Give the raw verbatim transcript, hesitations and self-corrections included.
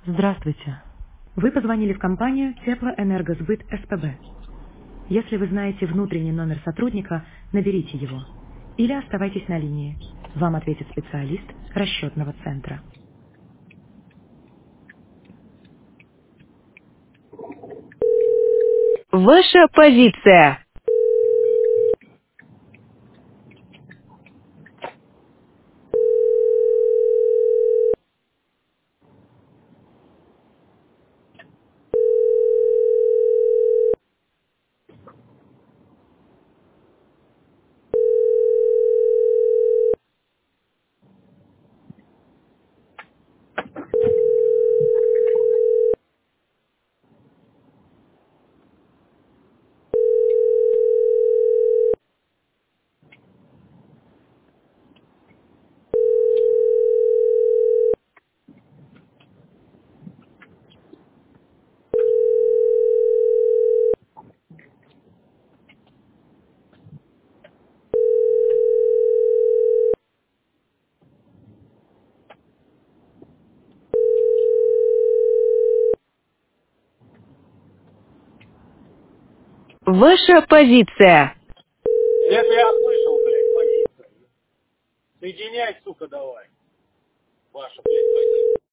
Здравствуйте. Вы позвонили в компанию Теплоэнергосбыт СПБ. Если вы знаете внутренний номер сотрудника, наберите его. Или оставайтесь на линии. Вам ответит специалист расчетного центра. Ваша позиция. Ваша позиция. Это я слышал, блядь, позиция. Соединяй, сука, давай. Ваша, блядь, позиция.